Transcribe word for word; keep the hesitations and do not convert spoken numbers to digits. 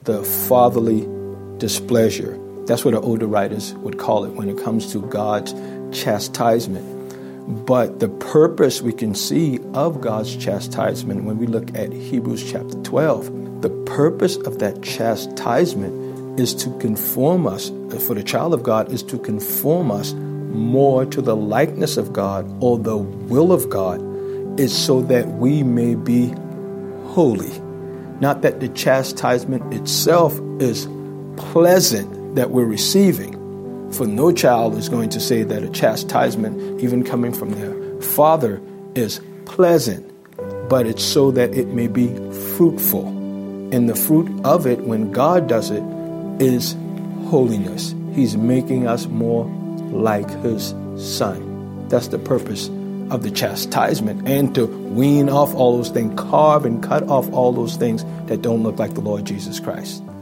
the fatherly displeasure. That's what the older writers would call it when it comes to God's chastisement. But the purpose we can see of God's chastisement when we look at Hebrews chapter twelve, the purpose of that chastisement is to conform us, for the child of God, is to conform us more to the likeness of God or the will of God, is so that we may be holy. Not that the chastisement itself is pleasant that we're receiving. For no child is going to say that a chastisement, even coming from their father, is pleasant, but it's so that it may be fruitful. And the fruit of it, when God does it, is holiness. He's making us more like his son. That's the purpose of the chastisement, and to wean off all those things, carve and cut off all those things that don't look like the Lord Jesus Christ.